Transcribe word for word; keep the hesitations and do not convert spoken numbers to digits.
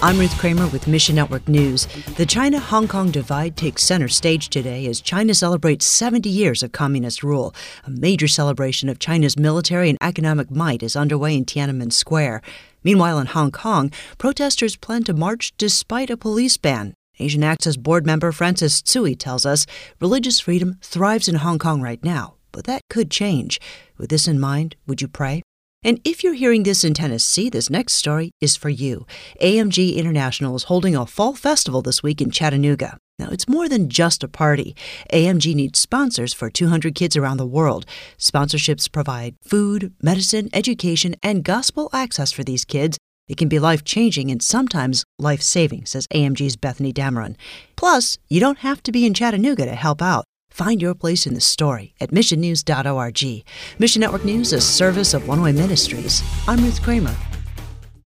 I'm Ruth Kramer with Mission Network News. The China-Hong Kong divide takes center stage today as China celebrates seventy years of communist rule. A major celebration of China's military and economic might is underway in Tiananmen Square. Meanwhile, in Hong Kong, protesters plan to march despite a police ban. Asian Access Board member Francis Tsui tells us religious freedom thrives in Hong Kong right now, but that could change. With this in mind, would you pray? And if you're hearing this in Tennessee, this next story is for you. A M G International is holding a fall festival this week in Chattanooga. Now, it's more than just a party. A M G needs sponsors for two hundred kids around the world. Sponsorships provide food, medicine, education, and gospel access for these kids. It can be life-changing and sometimes life-saving, says A M G's Bethany Dameron. Plus, you don't have to be in Chattanooga to help out. Find your place in the story at mission news dot org. Mission Network News, a service of One Way Ministries. I'm Ruth Kramer.